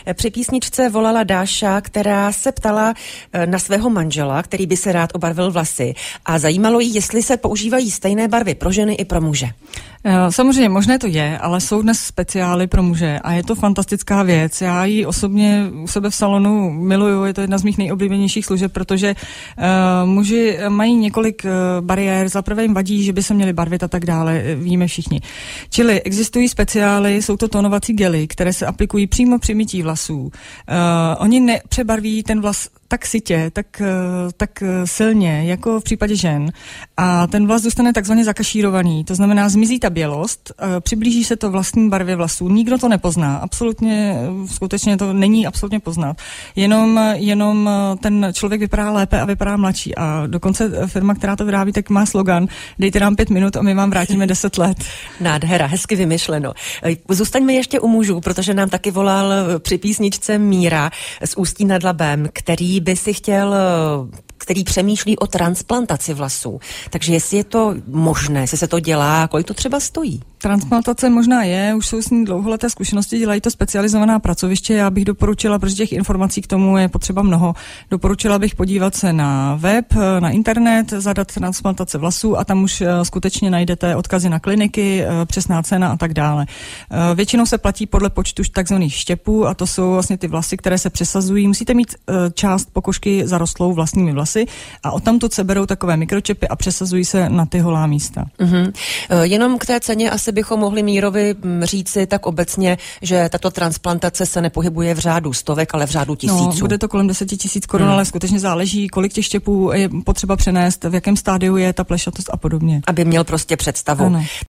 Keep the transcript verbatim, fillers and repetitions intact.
Při písničce volala Dáša, která se ptala na svého manžela, který by se rád obarvil vlasy. A zajímalo jí, jestli se používají stejné barvy pro ženy i pro muže. Samozřejmě, možné to je, ale jsou dnes speciály pro muže a je to fantastická věc. Já ji osobně u sebe v salonu miluju, je to jedna z mých nejoblíbenějších služeb, protože uh, muži mají několik uh, bariér, zaprvé jim vadí, že by se měli barvit a tak dále, víme všichni. Čili existují speciály, jsou to tonovací gely, které se aplikují přímo při mytí vlasů. Uh, oni nepřebarví ten vlas tak sytě, tak, tak silně, jako v případě žen. A ten vlas zůstane takzvaně zakašírovaný. To znamená, zmizí ta bělost, přiblíží se to vlastní barvě vlasů. Nikdo to nepozná. Absolutně, skutečně to není absolutně poznat. Jenom, jenom ten člověk vypadá lépe a vypadá mladší. A dokonce firma, která to vyrábí, tak má slogan: dejte nám pět minut a my vám vrátíme deset let. Nádhera, hezky vymyšleno. Zůstaňme ještě u mužů, protože nám taky volal při písničce Míra z Ústí nad Labem, který by si chtěl, který přemýšlí o transplantaci vlasů. Takže jestli je to možné, jestli se to dělá, kolik to třeba stojí? Transplantace možná je, už jsou s ní dlouholeté zkušenosti, dělají to specializovaná pracoviště. Já bych doporučila, protože těch informací k tomu je potřeba mnoho, doporučila bych podívat se na web, na internet, zadat transplantace vlasů a tam už skutečně najdete odkazy na kliniky, přesná cena a tak dále. Většinou se platí podle počtu takzvaných štěpů a to jsou vlastně ty vlasy, které se přesazují. Musíte mít část pokožky zarostlou vlastními vlasy a odtamtud se berou takové mikročepy a přesazují se na ty holá místa. Mm-hmm. Jenom k té ceně asi bychom mohli Mírovi říci tak obecně, že tato transplantace se nepohybuje v řádu stovek, ale v řádu tisíců. No, bude to kolem deseti tisíc korun, hmm. ale skutečně záleží, kolik těch štěpů je potřeba přenést, v jakém stádiu je ta plešatost a podobně. Aby měl prostě představu. Ano.